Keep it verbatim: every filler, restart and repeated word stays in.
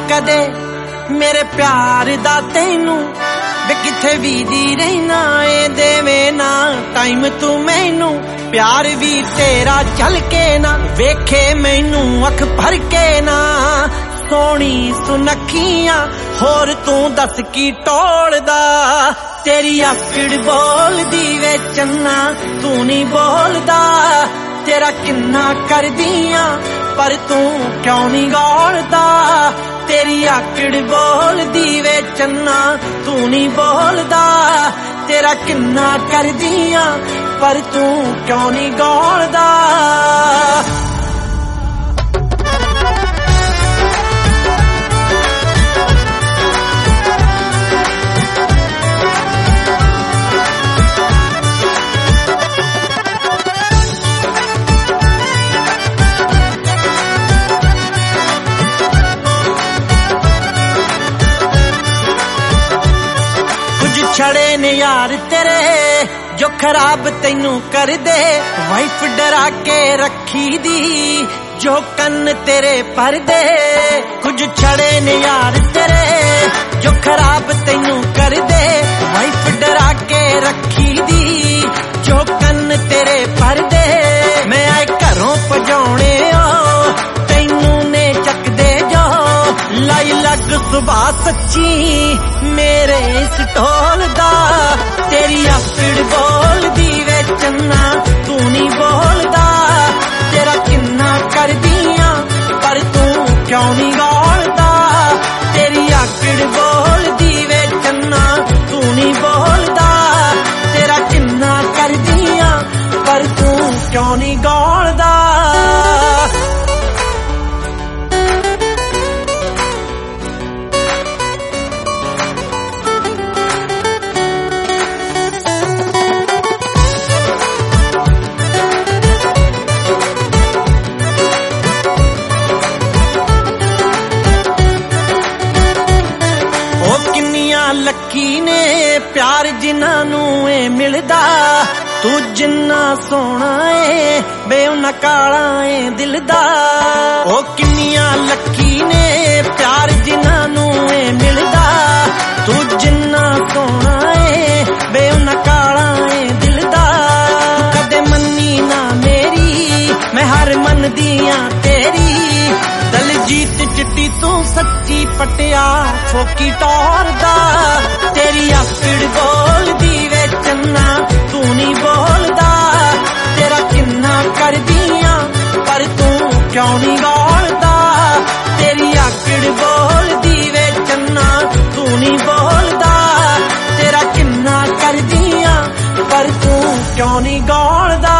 कदे मेरे प्यार दा तैनू वे किथे भी दी रहना ए देवे ना टाइम तू मैनू प्यार भी तेरा चल के ना वेखे मैनू अख भर के ना सोनी सुनखियां होर तू दस की टोलदा तेरी आकड़ बोलदी वे चन्ना तू नहीं बोलदा तेरा किन्ना कर दियां पर तू क्यों नहीं गौलदा तेरी आकड़ बोलदी वे चन्ना तू नहीं बोलदा तेरा किन्ना कर दियां पर तू क्यों नहीं गौलदा छड़े ने यार तेरे जो खराब तैनू कर दे वाइफ डरा के रखी दी जो कन्न तेरे पर दे कुछ छड़े ने यार तेरे जो खराब तैनू कर दे वाइफ डरा के रखी दी जो कन्न तेरे पर दे मैं आए घरों भजाने तैनू ने चक दे जो लाई लग सुबह सच्ची मेरे इस ढोल दा तेरी आकड़ बोलदी वे चन्ना तू नहीं बोलदा तेरा किन्ना कर दियां पर तू क्यों नहीं गौलदा तेरी आकड़ बोलदी वे चन्ना तू नहीं बोलदा तेरा किन्ना कर दियां पर तू क्यों नहीं गौलदा लकी ने प्यार जिन्हां ए मिलदा तू जिन्ना सोना ए बे उन्ना काला ए दिल दा ओ किन्नियां लकी ने प्यार जिन्हां ए मिलदा तू जिन्ना सोना ए बे उन्ना काला ए दिल दा कदे मन्नी ना मेरी मैं हर मन दियां तेरी दलजीत चिट्टी तू सच्ची पटिया फोकी टोरदा तेरी आकड़ बोलदी वे चन्ना तू नहीं बोलदा तेरा किन्ना कर दियां पर तू क्यों नहीं गौलदा तेरी आकड़ बोलदी वे चन्ना तू नहीं बोलदा तेरा किन्ना कर दियां पर तू क्यों नहीं गौलदा